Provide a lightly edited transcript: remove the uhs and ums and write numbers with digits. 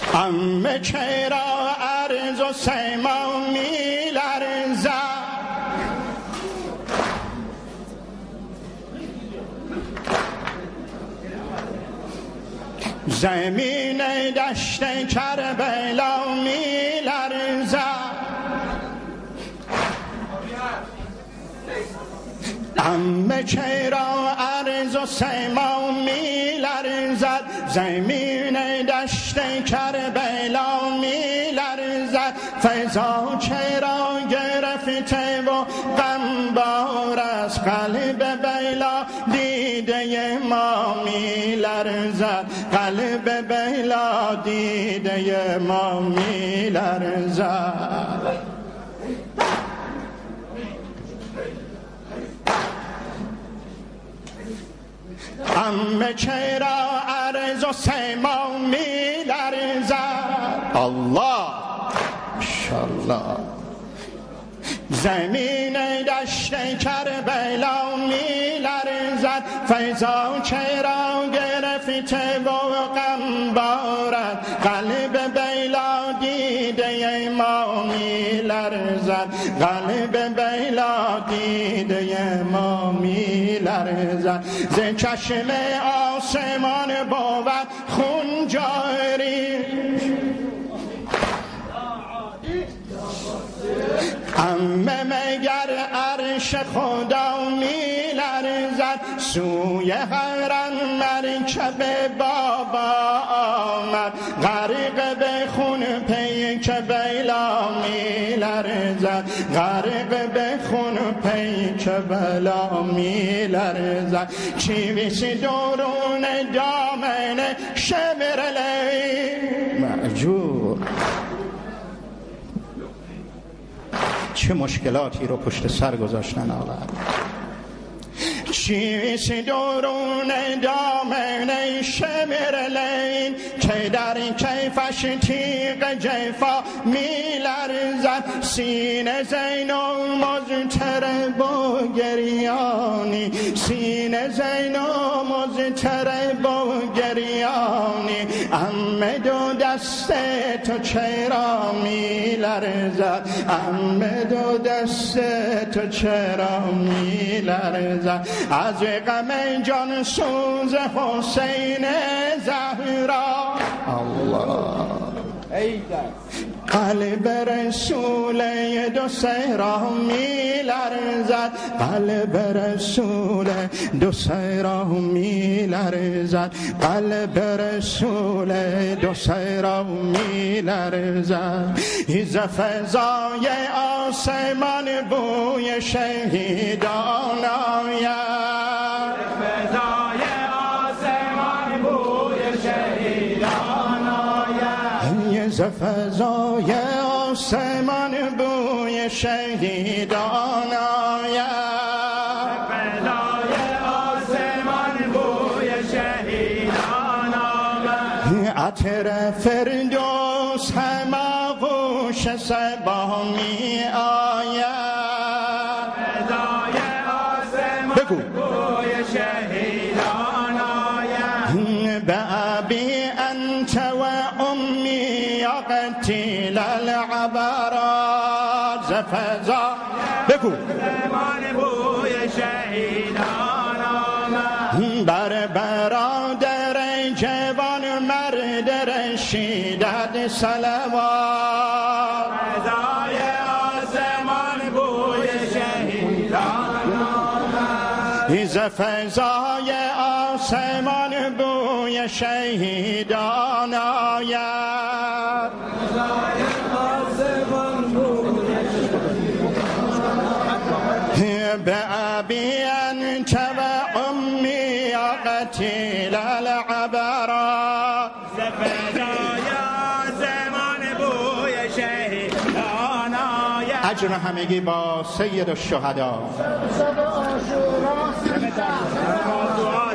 همه چرا ارض و سما می لرزد زمین دشت کربلا می لرزد همه چرا ارض و سما می لرزد زمین دشت کربلا می لرزد فضا چرا گرفته و غمبار از قلب بیلا دیده ما می لرزد قلب بیلا دیده ما می لرزد همه چرا ارض و سما می لرزد الله انشالله زمین دشت کربلا می لرزد فضا چرا گرفته و غم بارد قلب بیلا دیده ما می لرزد قلب بیلا دیده ما می لرزد ز چشم آسمان بود خون جاری همه مگر عرش خدا می لرزد سوی حرم مرکب بابا آمد غرق به خون پیک بیلا می لرزد غرق به خون پیک بیلا می لرزد چیویسی درون دامن شمرلی معجور چه مشکلاتی رو پشت سر گذاشتن آقا چیست درون دامن شمرلین که در کیفش تیغ جفا می لرزد سینه زین و مضطرب و گریانی سینه زین و مضطرب و گریانی امه دو دست تو چرا می لرزد امه دو دست تو چرا می لرزد از غم جان سوز حسین زهرا الله قلب رسول دو سهرا می لرزد قلب رسول دو سهرا می لرزد قلب رسول دو سهرا می لرزد ز فضای آسمان بوی شهیدان آید فضای آسمان بوی شهیدان آید ز فضای آسمان بوی شهیدان آید فضای آسمان بوی شهیدان آید عطر فردوس هم آغوش صبا می آید فضای آسمان بوی شهیدان آید به ابی انت و امی قتیل العبرات ز فضا بگو بوی شهیدان آمد بر برادر جوان مرد رشیدت صلوات فضای آسمان بوی شهیدان آمد ز فضای آسمان بوی شهیدان آید فضای آسمان بوی شهیدان به ابی انت و امی قتیل العبرات ز فضای آسمان بوی شهیدان آید اجر همگی با سید الشهدا